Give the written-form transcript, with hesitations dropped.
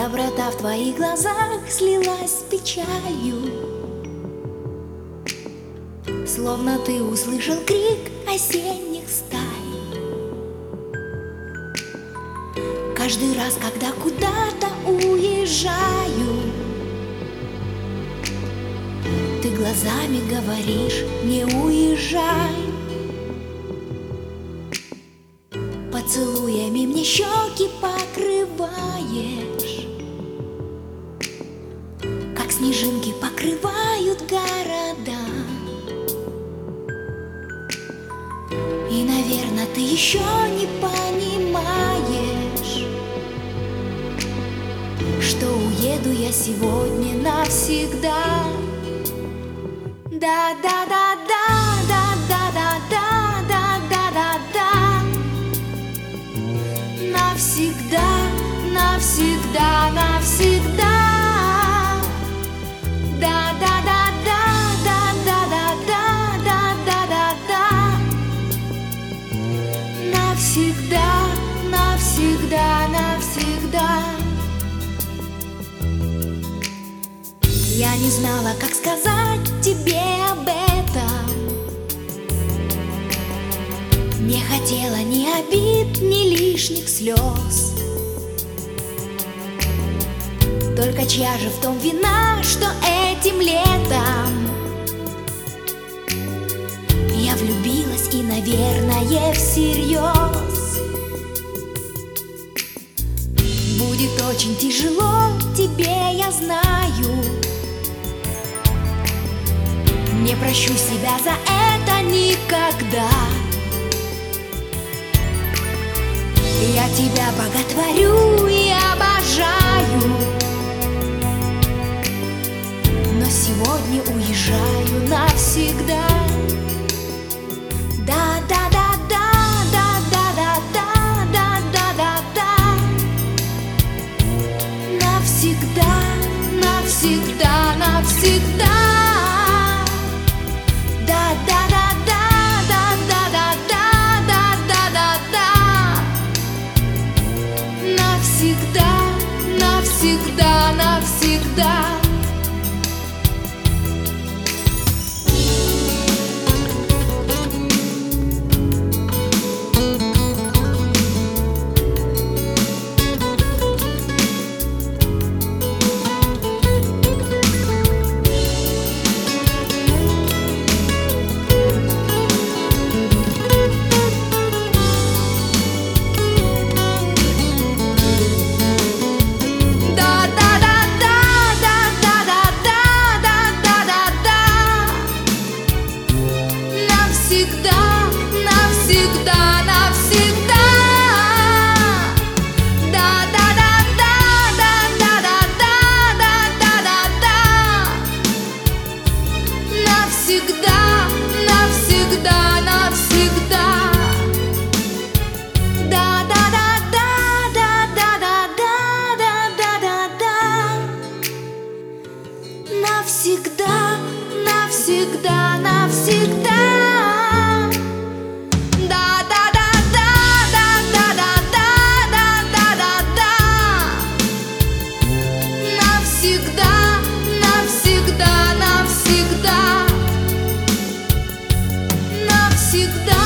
Доброта в твоих глазах слилась с печалью, словно ты услышал крик осенних стай. Каждый раз, когда куда-то уезжаю, ты глазами говоришь: не уезжай. Поцелуями мне щеки покрываешь, как снежинки покрывают города. И, наверное, ты еще не понимаешь, что уеду я сегодня навсегда. Да-да-да-да-да-да-да-да-да-да-да. Навсегда, навсегда, навсегда. Да-да-да-да-да-да-да-да-да-да. Навсегда, навсегда, навсегда. Я не знала, как сказать тебе об этом. Не хотела ни обид, ни лишних слез. Только чья же в том вина, что этим летом я влюбилась и, наверное, всерьез. Будет очень тяжело тебе, я знаю. Не прощу себя за это никогда. Я тебя боготворю и обожаю, но сегодня уезжаю навсегда. Да-да-да-да-да-да-да-да-да-да. Навсегда, навсегда, навсегда. Навсегда, навсегда, навсегда. Навсегда, навсегда, навсегда. Да-да-да-да-да-да-да-да-да-да. Навсегда, навсегда, навсегда. Навсегда.